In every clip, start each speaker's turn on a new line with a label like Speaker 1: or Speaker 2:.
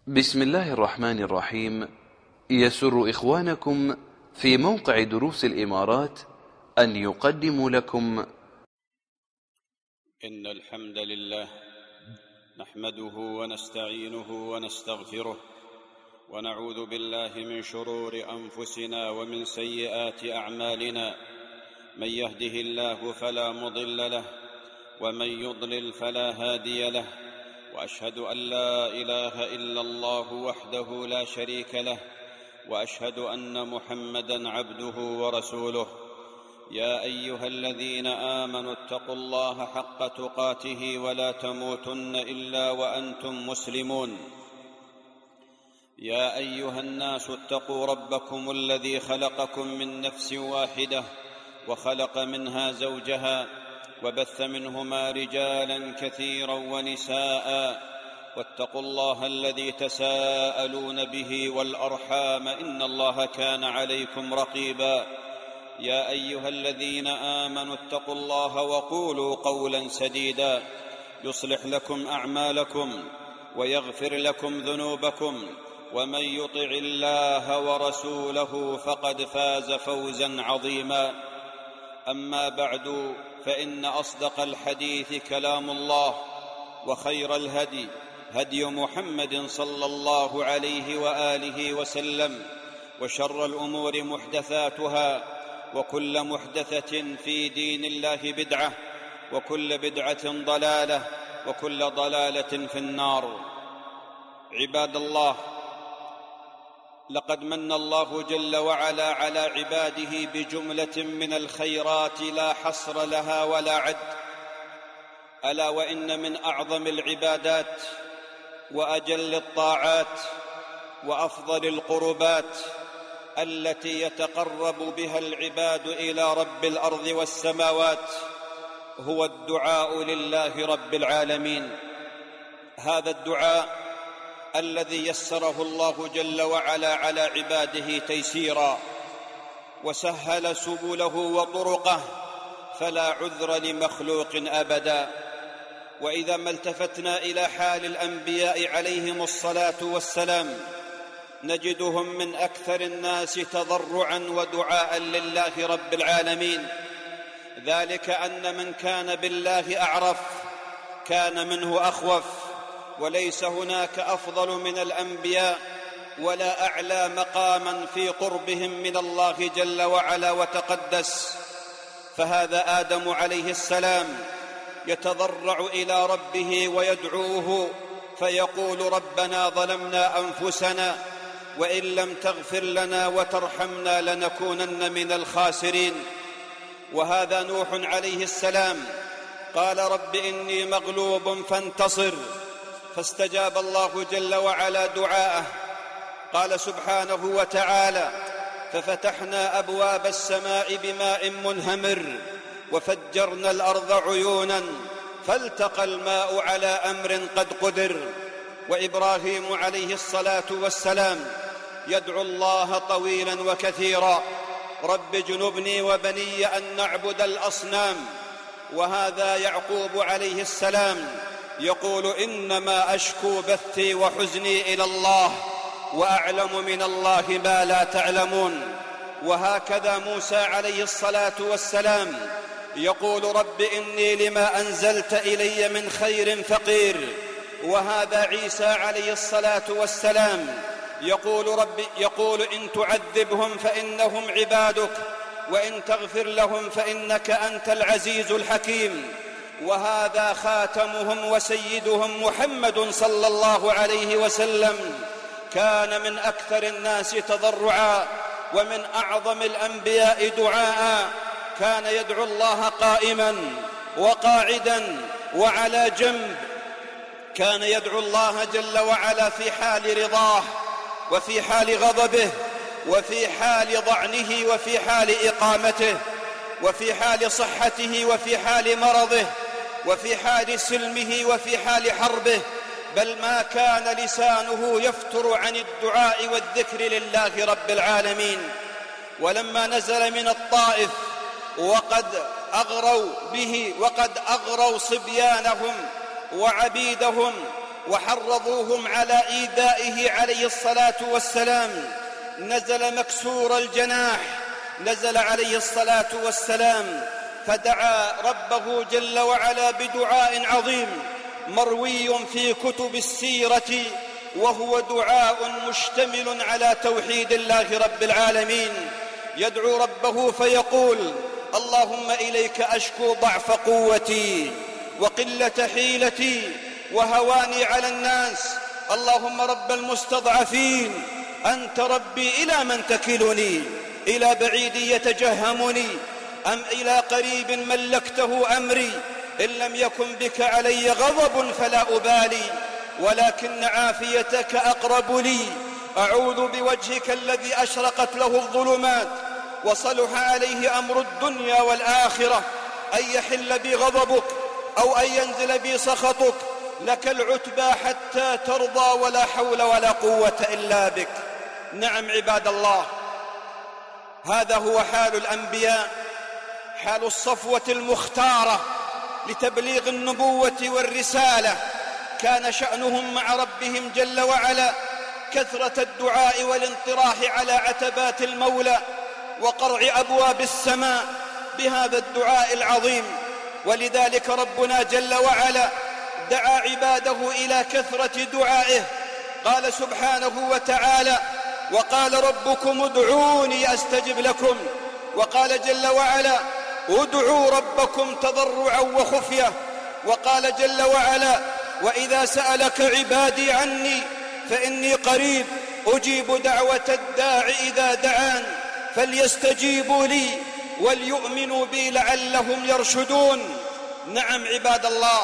Speaker 1: بسم الله الرحمن الرحيم. يسر إخوانكم في موقع دروس الإمارات أن يقدموا لكم
Speaker 2: إن الحمد لله نحمده ونستعينه ونستغفره ونعوذ بالله من شرور أنفسنا ومن سيئات أعمالنا. من يهده الله فلا مضل له ومن يضلل فلا هادي له، وأشهد أن لا إله إلا الله وحده لا شريك له، وأشهد أن محمدًا عبده ورسوله. يا أيها الذين آمنوا اتقوا الله حق تقاته ولا تموتن إلا وأنتم مسلمون. يا أيها الناس اتقوا ربكم الذي خلقكم من نفس واحدة وخلق منها زوجها وبث منهما رجالا كثيرا ونساء، واتقوا الله الذي تساءلون به والأرحام إن الله كان عليكم رقيبا. يا أيها الذين آمنوا اتقوا الله وقولوا قولا سديدا يصلح لكم أعمالكم ويغفر لكم ذنوبكم، ومن يطع الله ورسوله فقد فاز فوزا عظيما. أما بعد، فإن أصدق الحديث كلام الله، وخير الهدي هدي محمد صلى الله عليه وآله وسلم، وشر الأمور محدثاتها، وكل محدثة في دين الله بدعة، وكل بدعة ضلالة، وكل ضلالة في النار. عباد الله، لقد من الله جل وعلا على عباده بجملة من الخيرات لا حصر لها ولا عد، ألا وإن من أعظم العبادات وأجل الطاعات وأفضل القربات التي يتقرب بها العباد إلى رب الأرض والسماوات هو الدعاء لله رب العالمين. هذا الدعاء الذي يسره الله جل وعلا على عباده تيسيرا، وسهل سبله وطرقه، فلا عذر لمخلوق أبدا. وإذا ما التفتنا إلى حال الأنبياء عليهم الصلاة والسلام نجدهم من أكثر الناس تضرعا ودعاء لله رب العالمين، ذلك أن من كان بالله أعرف كان منه أخوف، وليس هناك أفضل من الأنبياء ولا أعلى مقاما في قربهم من الله جل وعلا وتقدس. فهذا آدم عليه السلام يتضرع إلى ربه ويدعوه فيقول: ربنا ظلمنا أنفسنا وإن لم تغفر لنا وترحمنا لنكونن من الخاسرين. وهذا نوح عليه السلام قال: رب إني مغلوب فانتصر، فاستجاب الله جل وعلا دعاءه. قال سبحانه وتعالى: ففتحنا أبواب السماء بماء منهمر وفجرنا الأرض عيونا فالتقى الماء على أمر قد قدر. وإبراهيم عليه الصلاة والسلام يدعو الله طويلا وكثيرا: رب اجنبني وبني أن نعبد الأصنام. وهذا يعقوب عليه السلام يقول: إنما أشكو بثي وحزني إلى الله وأعلم من الله ما لا تعلمون. وهكذا موسى عليه الصلاة والسلام يقول: رب إني لما أنزلت إلي من خير فقير. وهذا عيسى عليه الصلاة والسلام يقول إن تعذبهم فإنهم عبادك وإن تغفر لهم فإنك أنت العزيز الحكيم. وهذا خاتمهم وسيدهم محمد صلى الله عليه وسلم كان من أكثر الناس تضرعا ومن أعظم الأنبياء دعاء. كان يدعو الله قائما وقاعدا وعلى جنب، كان يدعو الله جل وعلا في حال رضاه وفي حال غضبه وفي حال ضعنه وفي حال إقامته وفي حال صحته وفي حال مرضه وفي حال سلمه وفي حال حربه، بل ما كان لسانه يفتر عن الدعاء والذكر لله رب العالمين. ولما نزل من الطائف وقد أغروا به وقد أغروا صبيانهم وعبيدهم وحرضوهم على إيذائه عليه الصلاة والسلام، نزل مكسور الجناح، نزل عليه الصلاة والسلام فدعا ربه جل وعلا بدعاء عظيم مروي في كتب السيرة، وهو دعاء مشتمل على توحيد الله رب العالمين. يدعو ربه فيقول: اللهم إليك أشكو ضعف قوتي وقلة حيلتي وهواني على الناس، اللهم رب المستضعفين أنت ربي، إلى من تكلني؟ إلى بعيد يتجهمني أم إلى قريب ملكته أمري؟ إن لم يكن بك علي غضب فلا أبالي، ولكن عافيتك أقرب لي. أعوذ بوجهك الذي أشرقت له الظلمات وصلح عليه أمر الدنيا والآخرة أن يحل بي غضبك أو أن ينزل بي سخطك، لك العتبى حتى ترضى، ولا حول ولا قوة إلا بك. نعم عباد الله، هذا هو حال الأنبياء، حال الصفوة المختارة لتبليغ النبوة والرسالة. كان شأنهم مع ربهم جل وعلا كثرة الدعاء والانطراح على عتبات المولى وقرع أبواب السماء بهذا الدعاء العظيم. ولذلك ربنا جل وعلا دعا عباده إلى كثرة دعائه. قال سبحانه وتعالى: وقال ربكم ادعوني أستجب لكم. وقال جل وعلا: ادعوا ربكم تضرعا وخفية. وقال جل وعلا: وإذا سألك عبادي عني فإني قريب أجيب دعوة الداع إذا دعان فليستجيبوا لي وليؤمنوا بي لعلهم يرشدون. نعم عباد الله،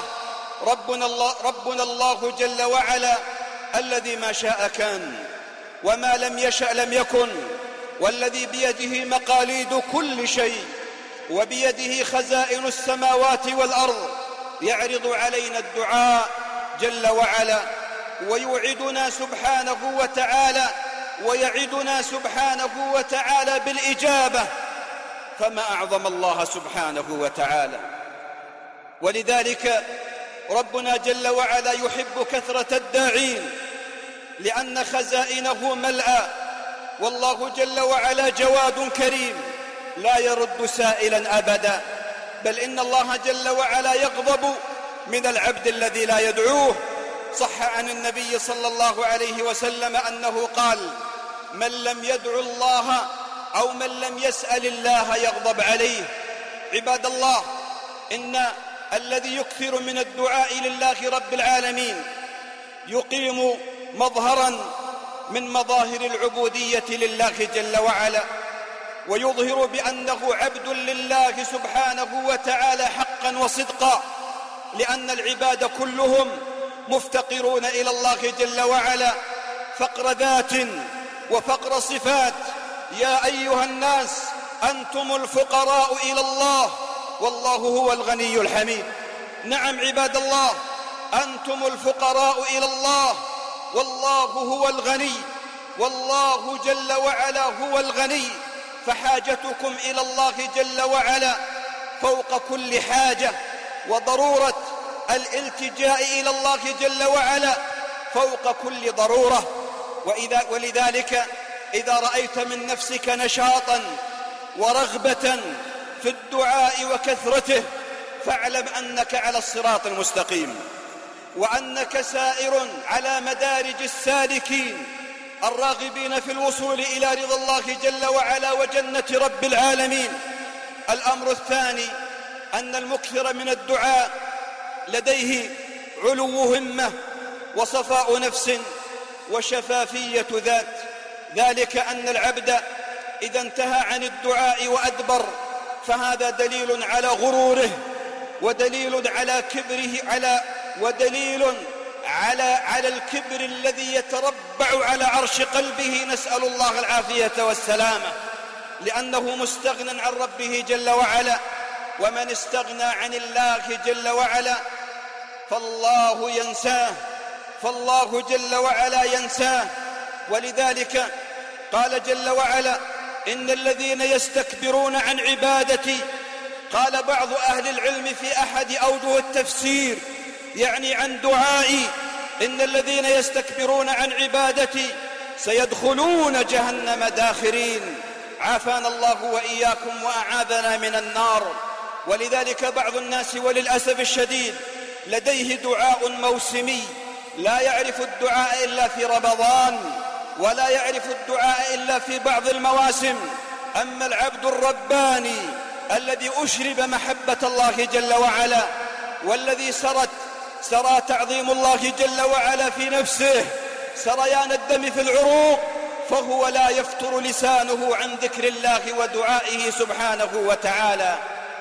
Speaker 2: ربنا الله جل وعلا الذي ما شاء كان وما لم يشأ لم يكن، والذي بيده مقاليد كل شيء وبيده خزائن السماوات والأرض، يعرض علينا الدعاء جل وعلا ويوعدنا سبحانه وتعالى بالإجابة، فما أعظم الله سبحانه وتعالى. ولذلك ربنا جل وعلا يحب كثرة الداعين لأن خزائنه ملأى، والله جل وعلا جواد كريم لا يرد سائلا أبدا، بل إن الله جل وعلا يغضب من العبد الذي لا يدعوه. صح عن النبي صلى الله عليه وسلم أنه قال: من لم يدعو الله أو من لم يسأل الله يغضب عليه. عباد الله، إن الذي يكثر من الدعاء لله رب العالمين يقيم مظهرا من مظاهر العبودية لله جل وعلا، ويظهر بأنه عبد لله سبحانه وتعالى حقا وصدقا، لأن العباد كلهم مفتقرون إلى الله جل وعلا فقر ذات وفقر صفات. يا أيها الناس أنتم الفقراء إلى الله والله هو الغني الحميد. نعم عباد الله، أنتم الفقراء إلى الله والله هو الغني، والله جل وعلا هو الغني، فحاجتكم إلى الله جل وعلا فوق كل حاجة، وضرورة الالتجاء إلى الله جل وعلا فوق كل ضرورة. ولذلك إذا رأيت من نفسك نشاطا ورغبة في الدعاء وكثرته فاعلم أنك على الصراط المستقيم، وأنك سائر على مدارج السالكين الراغبين في الوصول إلى رضا الله جل وعلا وجنة رب العالمين. الأمر الثاني أن المكثر من الدعاء لديه علو همة وصفاء نفس وشفافية ذات، ذلك أن العبد إذا انتهى عن الدعاء وأدبر فهذا دليل على غروره ودليل على كبره ودليل على الكبر الذي يتربع على عرش قلبه، نسأل الله العافية والسلامة، لأنه مستغنى عن ربه جل وعلا. ومن استغنى عن الله جل وعلا فالله جل وعلا ينساه. ولذلك قال جل وعلا: إن الذين يستكبرون عن عبادتي. قال بعض أهل العلم في أحد أوجه التفسير يعني عن دعائي: إن الذين يستكبرون عن عبادتي سيدخلون جهنم داخرين. عافانا الله وإياكم وأعاذنا من النار. ولذلك بعض الناس وللأسف الشديد لديه دعاء موسمي، لا يعرف الدعاء إلا في رمضان، ولا يعرف الدعاء إلا في بعض المواسم. أما العبد الرباني الذي أشرب محبة الله جل وعلا، والذي سرى تعظيم الله جل وعلا في نفسه سريان الدم في العروق، فهو لا يفتر لسانه عن ذكر الله ودعائه سبحانه وتعالى.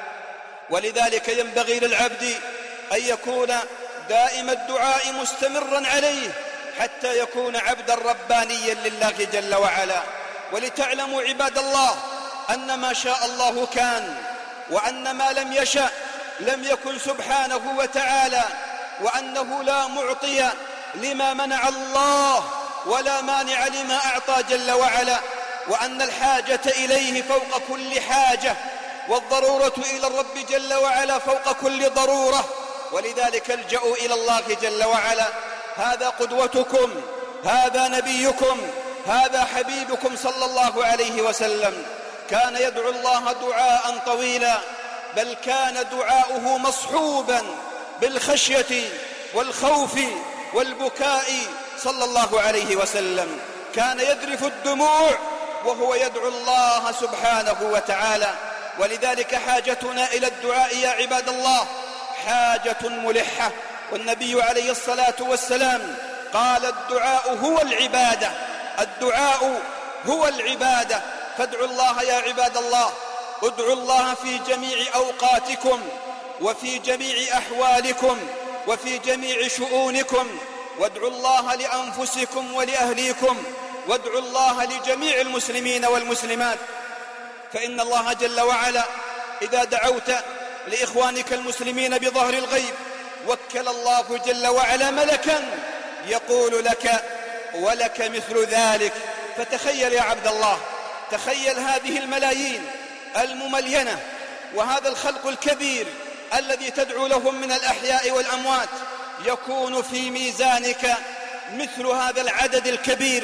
Speaker 2: ولذلك ينبغي للعبد أن يكون دائم الدعاء مستمرا عليه حتى يكون عبدا ربانيا لله جل وعلا. ولتعلموا عباد الله أن ما شاء الله كان، وأن ما لم يشأ لم يكن سبحانه وتعالى، وأنه لا معطي لما منع الله ولا مانع لما أعطى جل وعلا، وأن الحاجة إليه فوق كل حاجة، والضرورة إلى الرب جل وعلا فوق كل ضرورة. ولذلك الجأوا إلى الله جل وعلا. هذا قدوتكم، هذا نبيكم، هذا حبيبكم صلى الله عليه وسلم، كان يدعو الله دعاء طويلا، بل كان دعاؤه مصحوبا بالخشية والخوف والبكاء صلى الله عليه وسلم. كان يذرف الدموع وهو يدعو الله سبحانه وتعالى. ولذلك حاجتنا إلى الدعاء يا عباد الله حاجة ملحة. والنبي عليه الصلاة والسلام قال الدعاء هو العبادة، الدعاء هو العبادة. فادعوا الله يا عباد الله، ادعوا الله في جميع أوقاتكم وفي جميع أحوالكم وفي جميع شؤونكم، وادعوا الله لأنفسكم ولأهليكم، وادعوا الله لجميع المسلمين والمسلمات. فإن الله جل وعلا إذا دعوت لإخوانك المسلمين بظهر الغيب وكل الله جل وعلا ملكا يقول لك ولك مثل ذلك. فتخيل يا عبد الله، تخيل هذه الملايين المملينة وهذا الخلق الكبير الذي تدعو لهم من الأحياء والأموات، يكون في ميزانك مثل هذا العدد الكبير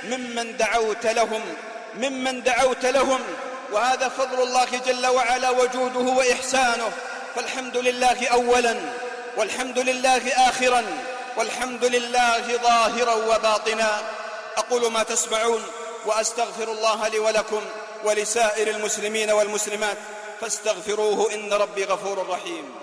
Speaker 2: ممن دعوت لهم. وهذا فضل الله جل وعلا وجوده وإحسانه. فالحمد لله أولا، والحمد لله آخرا، والحمد لله ظاهرا وباطنا. أقول ما تسمعون وأستغفر الله لي ولكم ولسائر المسلمين والمسلمات فاستغفروه إن ربي غفور رحيم.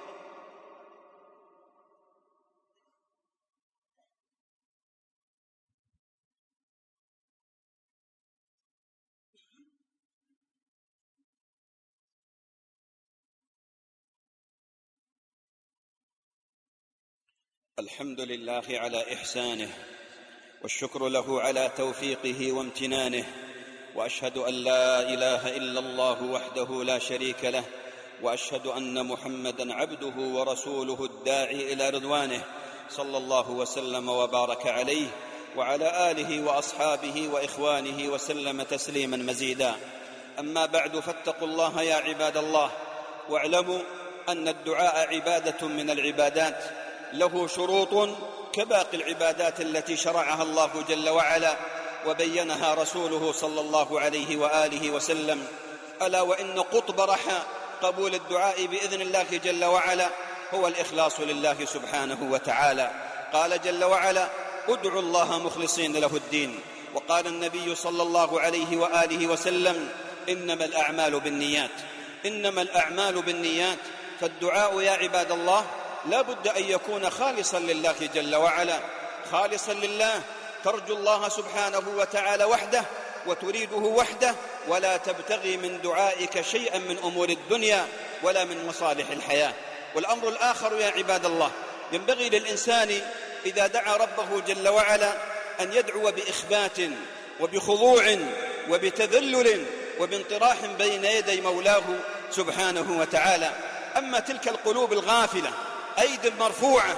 Speaker 2: الحمد لله على إحسانه، والشكر له على توفيقه وامتنانه، وأشهد أن لا إله إلا الله وحده لا شريك له، وأشهد أن محمدًا عبده ورسوله الداعي إلى رضوانه، صلى الله وسلم وبارك عليه وعلى آله وأصحابه وإخوانه وسلم تسليمًا مزيدا. أما بعد، فاتقوا الله يا عباد الله، واعلموا أن الدعاء عبادة من العبادات، له شروط كباقي العبادات التي شرعها الله جل وعلا وبينها رسوله صلى الله عليه وآله وسلم. ألا وإن قطب رحى قبول الدعاء بإذن الله جل وعلا هو الإخلاص لله سبحانه وتعالى. قال جل وعلا: ادعوا الله مخلصين له الدين. وقال النبي صلى الله عليه وآله وسلم: إنما الأعمال بالنيات، إنما الأعمال بالنيات. فالدعاء يا عباد الله لا بد أن يكون خالصا لله جل وعلا، خالصا لله، ترجو الله سبحانه وتعالى وحده وتريده وحده، ولا تبتغي من دعائك شيئا من أمور الدنيا ولا من مصالح الحياة. والأمر الآخر يا عباد الله، ينبغي للإنسان إذا دعا ربه جل وعلا أن يدعو بإخبات وبخضوع وبتذلل وبانطراح بين يدي مولاه سبحانه وتعالى. أما تلك القلوب الغافلة أيدي المرفوعة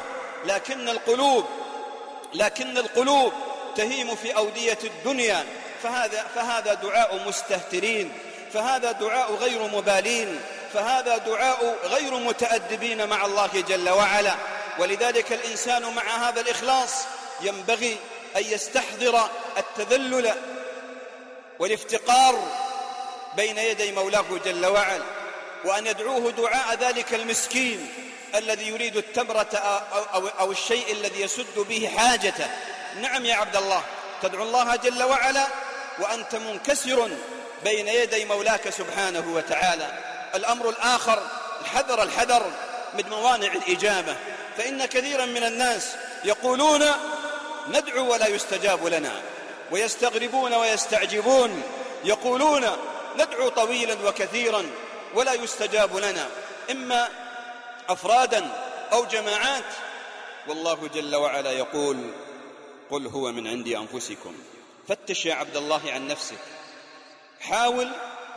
Speaker 2: لكن القلوب تهيم في أودية الدنيا، فهذا دعاء مستهترين، فهذا دعاء غير مبالين، فهذا دعاء غير متأدبين مع الله جل وعلا. ولذلك الإنسان مع هذا الإخلاص ينبغي أن يستحضر التذلل والافتقار بين يدي مولاه جل وعلا، وأن يدعوه دعاء ذلك المسكين الذي يريد التمرة أو الشيء الذي يسد به حاجته. نعم يا عبد الله، تدعو الله جل وعلا وأنت منكسر بين يدي مولاك سبحانه وتعالى. الأمر الآخر، الحذر من موانع الإجابة، فإن كثيرا من الناس يقولون ندعو ولا يستجاب لنا، ويستغربون ويستعجبون، يقولون ندعو طويلا وكثيرا ولا يستجاب لنا، إما أفرادا أو جماعات. والله جل وعلا يقول قل هو من عند أنفسكم. فتش يا عبد الله عن نفسك، حاول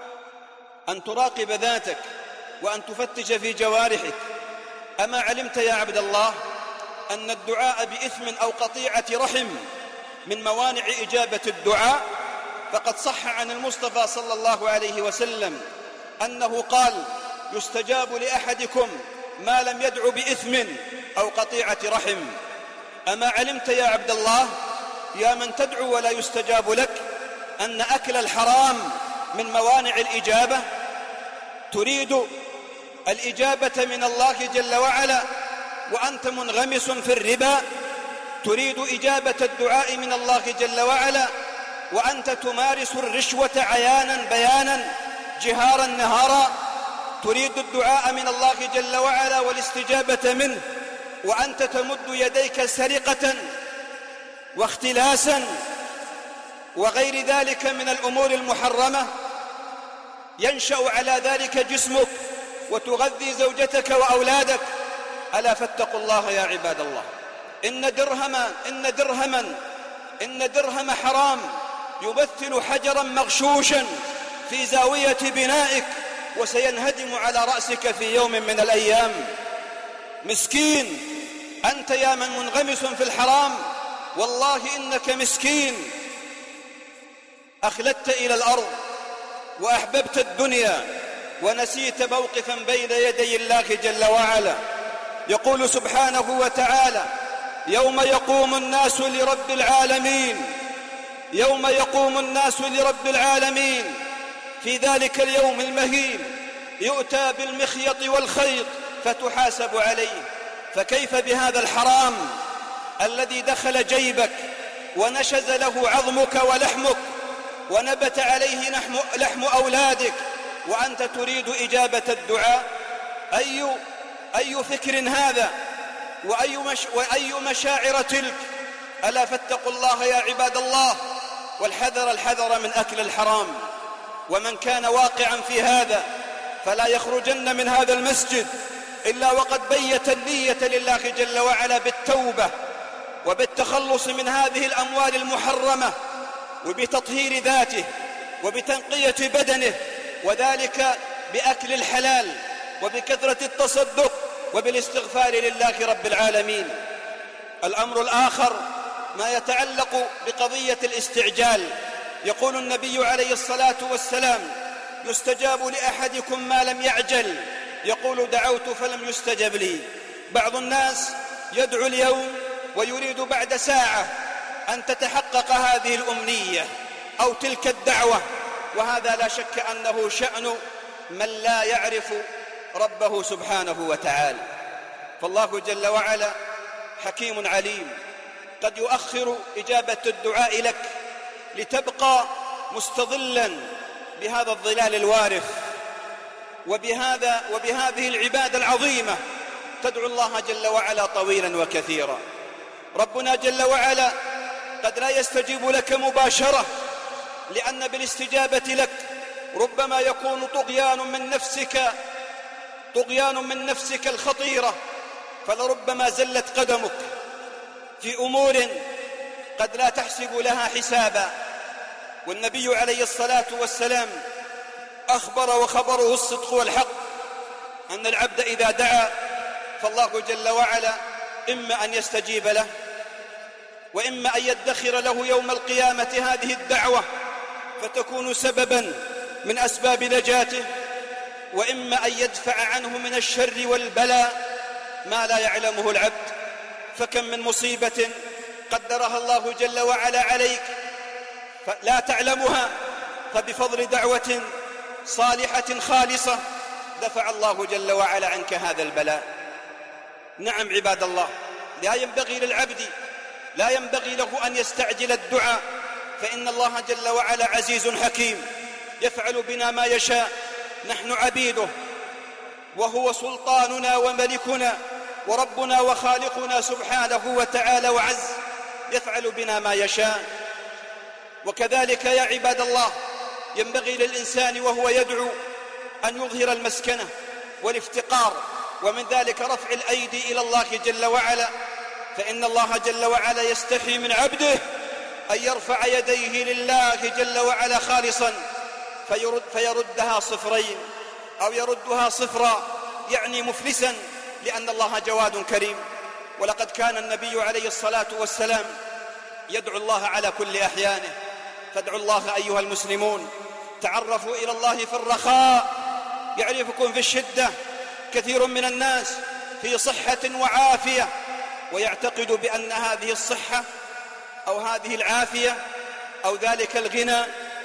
Speaker 2: أن تراقب ذاتك وأن تفتش في جوارحك. أما علمت يا عبد الله أن الدعاء بإثم أو قطيعة رحم من موانع إجابة الدعاء؟ فقد صح عن المصطفى صلى الله عليه وسلم أنه قال يستجاب لأحدكم ما لم يدع بإثم أو قطيعة رحم. أما علمت يا عبد الله يا من تدعو ولا يستجاب لك أن أكل الحرام من موانع الإجابة؟ تريد الإجابة من الله جل وعلا وأنت منغمس في الربا؟ تريد إجابة الدعاء من الله جل وعلا وأنت تمارس الرشوة عيانا بيانا جهارا نهارا؟ تريد الدعاء من الله جل وعلا والاستجابة منه وأنت تمد يديك سرقة واختلاسا وغير ذلك من الأمور المحرمة؟ ينشأ على ذلك جسمك وتغذي زوجتك وأولادك. ألا فاتقوا الله يا عباد الله. إن درهم حرام يمثل حجرا مغشوشا في زاوية بنائك وسينهدم على رأسك في يوم من الأيام. مسكين أنت يا من منغمس في الحرام، والله إنك مسكين. أخلدت إلى الأرض وأحببت الدنيا ونسيت موقفا بين يدي الله جل وعلا. يقول سبحانه وتعالى يوم يقوم الناس لرب العالمين، يوم يقوم الناس لرب العالمين، في ذلك اليوم المهين يؤتى بالمخيط والخيط فتحاسب عليه. فكيف بهذا الحرام الذي دخل جيبك ونشز له عظمك ولحمك ونبت عليه لحم أولادك وأنت تريد إجابة الدعاء؟ أي فكر هذا وأي مشاعر تلك؟ ألا فاتقوا الله يا عباد الله، والحذر من أكل الحرام. ومن كان واقعا في هذا فلا يخرجن من هذا المسجد إلا وقد بيت النية لله جل وعلا بالتوبة وبالتخلص من هذه الأموال المحرمة وبتطهير ذاته وبتنقية بدنه، وذلك بأكل الحلال وبكثرة التصدق وبالاستغفار لله رب العالمين. الأمر الآخر ما يتعلق بقضية الاستعجال. يقول النبي عليه الصلاة والسلام يستجاب لأحدكم ما لم يعجل. يقول دعوت فلم يستجب لي. بعض الناس يدعو اليوم ويريد بعد ساعة أن تتحقق هذه الأمنية أو تلك الدعوة، وهذا لا شك أنه شأن من لا يعرف ربه سبحانه وتعالى. فالله جل وعلا حكيم عليم، قد يؤخر إجابة الدعاء لك لتبقى مستظلا بهذا الظلال الوارف وبهذه العبادة العظيمة تدعو الله جل وعلا طويلا وكثيرا. ربنا جل وعلا قد لا يستجيب لك مباشرة، لأن بالاستجابة لك ربما يكون طغيان من نفسك الخطيرة، فلربما زلت قدمك في أمور قد لا تحسب لها حسابا. والنبي عليه الصلاة والسلام أخبر وخبره الصدق والحق أن العبد إذا دعا فالله جل وعلا إما أن يستجيب له وإما أن يدخر له يوم القيامة هذه الدعوة فتكون سببا من أسباب نجاته، وإما أن يدفع عنه من الشر والبلاء ما لا يعلمه العبد. فكم من مصيبة قدرها الله جل وعلا عليك فلا تعلمها، فبفضل دعوة صالحة خالصة دفع الله جل وعلا عنك هذا البلاء. نعم عباد الله، لا ينبغي للعبد، لا ينبغي له أن يستعجل الدعاء، فإن الله جل وعلا عزيز حكيم يفعل بنا ما يشاء، نحن عبيده وهو سلطاننا وملكنا وربنا وخالقنا سبحانه وتعالى وعز، يفعل بنا ما يشاء. وكذلك يا عباد الله ينبغي للإنسان وهو يدعو أن يظهر المسكنة والافتقار، ومن ذلك رفع الأيدي إلى الله جل وعلا، فإن الله جل وعلا يستحي من عبده أن يرفع يديه لله جل وعلا خالصا فيردها صفرين أو يردها صفرا، يعني مفلسا، لأن الله جواد كريم. ولقد كان النبي عليه الصلاة والسلام يدعو الله على كل أحيانه، فادعوا الله أيها المسلمون، تعرفوا إلى الله في الرخاء يعرفكم في الشدة. كثير من الناس في صحة وعافية ويعتقد بأن هذه الصحة أو هذه العافية أو ذلك الغنى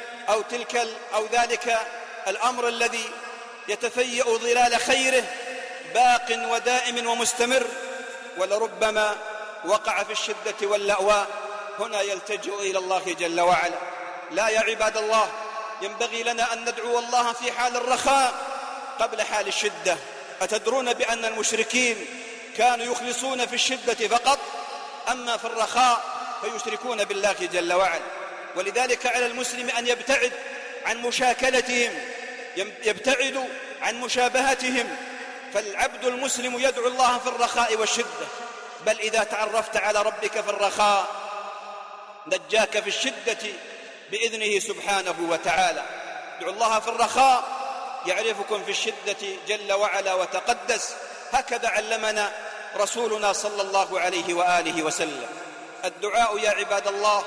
Speaker 2: أو ذلك الأمر الذي يتفيأ ظلال خيره باق ودائم ومستمر، ولربما وقع في الشدة واللأواء، هنا يلتجئ إلى الله جل وعلا. لا يا عباد الله، ينبغي لنا أن ندعو الله في حال الرخاء قبل حال الشدة. أتدرون بأن المشركين كانوا يخلصون في الشدة فقط، أما في الرخاء فيشركون بالله جل وعلا. ولذلك على المسلم أن يبتعد عن مشاكلتهم، يبتعد عن مشابهتهم، فالعبد المسلم يدعو الله في الرخاء والشدة، بل إذا تعرفت على ربك في الرخاء نجاك في الشدة بإذنه سبحانه وتعالى. ادعوا الله في الرخاء يعرفكم في الشدة جل وعلا وتقدس، هكذا علمنا رسولنا صلى الله عليه وآله وسلم. الدعاء يا عباد الله،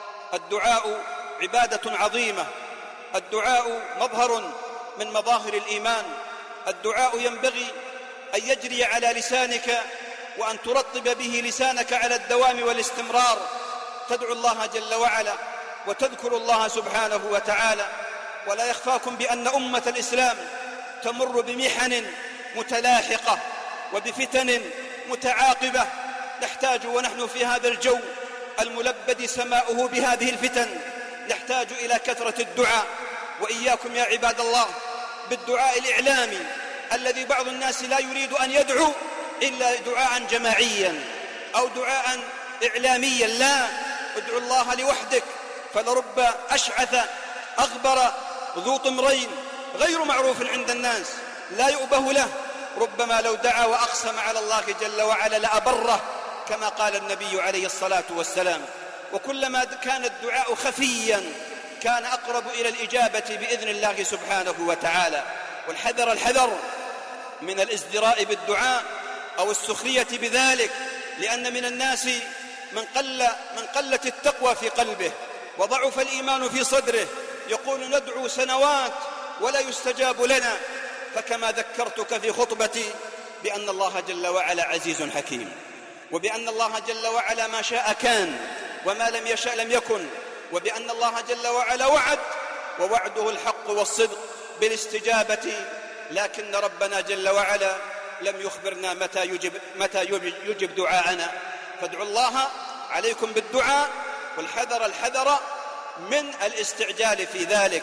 Speaker 2: الدعاء عبادة عظيمة، الدعاء مظهر من مظاهر الإيمان. الدعاء ينبغي أن يجري على لسانك وأن ترطب به لسانك على الدوام والاستمرار، تدعو الله جل وعلا وتذكر الله سبحانه وتعالى. ولا يخفاكم بأن أمة الإسلام تمر بمحن متلاحقة وبفتن متعاقبة، نحتاج ونحن في هذا الجو الملبد سماؤه بهذه الفتن نحتاج إلى كثرة الدعاء. وإياكم يا عباد الله بالدعاء الإعلامي الذي بعض الناس لا يريد أن يدعو إلا دعاء جماعيا أو دعاء إعلاميا، لا، ادعو الله لوحدك، فلرب أشعث أغبر ذو طمرين غير معروف عند الناس لا يؤبه له، ربما لو دعا وأقسم على الله جل وعلا لأبره، كما قال النبي عليه الصلاة والسلام. وكلما كان الدعاء خفيا كان أقرب إلى الإجابة بإذن الله سبحانه وتعالى. والحذر الحذر من الازدراء بالدعاء أو السخرية بذلك، لأن من الناس من قلت التقوى في قلبه وضعف الإيمان في صدره، يقول ندعو سنوات ولا يستجاب لنا. فكما ذكرتك في خطبتي بأن الله جل وعلا عزيز حكيم، وبأن الله جل وعلا ما شاء كان وما لم يشاء لم يكن، وبأن الله جل وعلا وعد ووعده الحق والصدق بالاستجابة، لكن ربنا جل وعلا لم يخبرنا متى يجب دعاءنا. فادعوا الله عليكم بالدعاء، والحذر الحذر من الاستعجال في ذلك.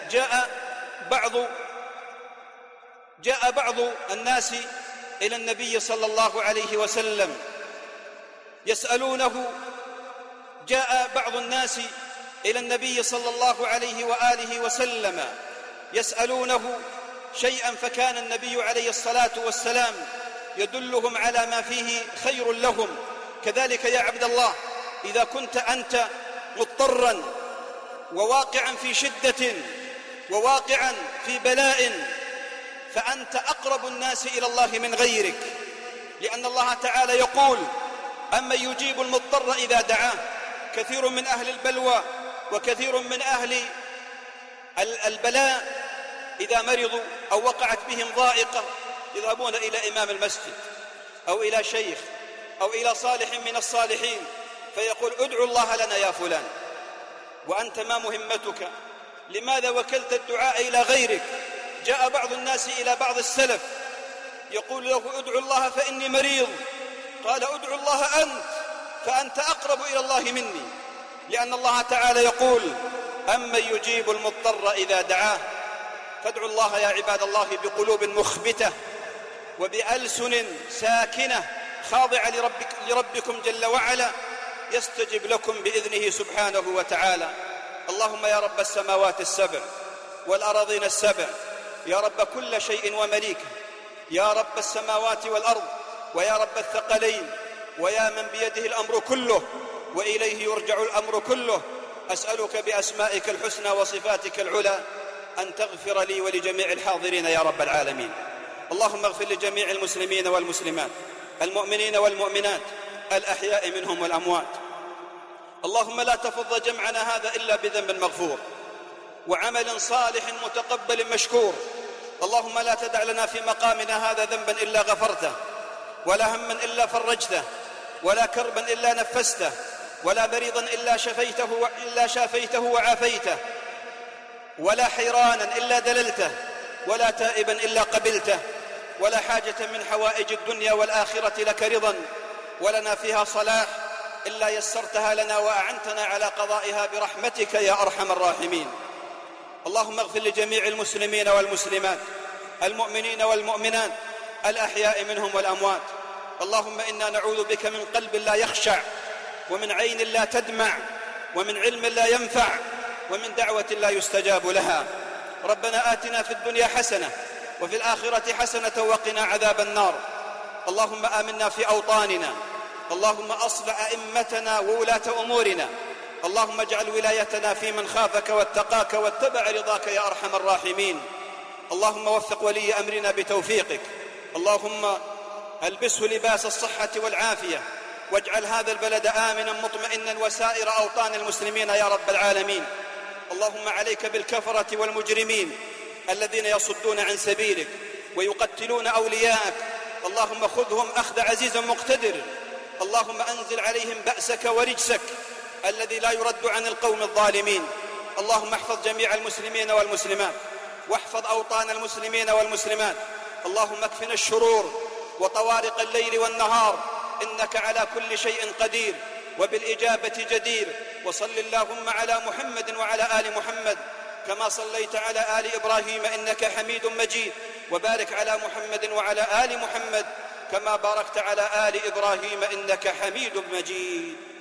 Speaker 2: جاء بعض الناس إلى النبي صلى الله عليه وسلم يسألونه، جاء بعض الناس إلى النبي صلى الله عليه وآله وسلم يسألونه شيئا، فكان النبي عليه الصلاة والسلام يدلهم على ما فيه خير لهم. كذلك يا عبد الله إذا كنت أنت مضطرا وواقعا في شدة وواقعا في بلاء فأنت أقرب الناس إلى الله من غيرك، لأن الله تعالى يقول أما يجيب المضطر إذا دعاه. كثير من أهل البلوى وكثير من أهل البلاء إذا مرضوا أو وقعت بهم ضائقة يذهبون إلى إمام المسجد أو إلى شيخ أو إلى صالح من الصالحين فيقول ادعوا الله لنا يا فلان، وأنت ما مهمتك؟ لماذا وكلت الدعاء إلى غيرك؟ جاء بعض الناس إلى بعض السلف يقول له ادعوا الله فإني مريض، قال ادعوا الله أنت فأنت أقرب إلى الله مني، لأن الله تعالى يقول أمن يجيب المضطر إذا دعاه. فادعوا الله يا عباد الله بقلوب مخبتة وبألسن ساكنة خاضعة لربكم جل وعلا، يستجب لكم بإذنه سبحانه وتعالى. اللهم يا رب السماوات السبع والأراضين السبع، يا رب كل شيء ومليكه، يا رب السماوات والأرض، ويا رب الثقلين، ويا من بيده الأمر كله وإليه يرجع الأمر كله، أسألك بأسمائك الحسنى وصفاتك العلى أن تغفر لي ولجميع الحاضرين يا رب العالمين. اللهم اغفر لجميع المسلمين والمسلمات، المؤمنين والمؤمنات، الأحياء منهم والأموات. اللهم لا تفض جمعنا هذا إلا بذنب مغفور وعمل صالح متقبل مشكور. اللهم لا تدع لنا في مقامنا هذا ذنبا إلا غفرته، ولا هما إلا فرجته، ولا كربا إلا نفسته، ولا مريضا إلا شافيته وعافيته، ولا حيرانا إلا دللته، ولا تائبا إلا قبلته، ولا حاجة من حوائج الدنيا والآخرة لك رضا ولنا فيها صلاح إلا يسرتها لنا وأعنتنا على قضائها برحمتك يا أرحم الراحمين. اللهم اغفر لجميع المسلمين والمسلمات، المؤمنين والمؤمنات، الأحياء منهم والأموات. اللهم إنا نعوذ بك من قلب لا يخشع، ومن عين لا تدمع، ومن علم لا ينفع، ومن دعوة لا يستجاب لها. ربنا آتنا في الدنيا حسنة وفي الآخرة حسنة وقنا عذاب النار. اللهم آمنا في أوطاننا، اللهم أصلح أئمتنا وولاة أمورنا، اللهم اجعل ولايتنا في من خافك واتقاك واتبع رضاك يا أرحم الراحمين. اللهم وفق ولي أمرنا بتوفيقك، اللهم ألبسه لباس الصحة والعافية، واجعل هذا البلد آمنا مطمئنا وسائر أوطان المسلمين يا رب العالمين. اللهم عليك بالكفرة والمجرمين الذين يصدون عن سبيلك ويقتلون أولياءك، اللهم خذهم أخذ عزيز مقتدر. اللهم أنزل عليهم بأسك ورجسك الذي لا يرد عن القوم الظالمين. اللهم احفظ جميع المسلمين والمسلمات، واحفظ أوطان المسلمين والمسلمات. اللهم اكفنا الشرور وطوارق الليل والنهار، إنك على كل شيء قدير وبالإجابة جدير. وصل اللهم على محمد وعلى آل محمد كما صليت على آل إبراهيم إنك حميد مجيد، وبارك على محمد وعلى آل محمد كما باركت على آل إبراهيم إنك حميد مجيد.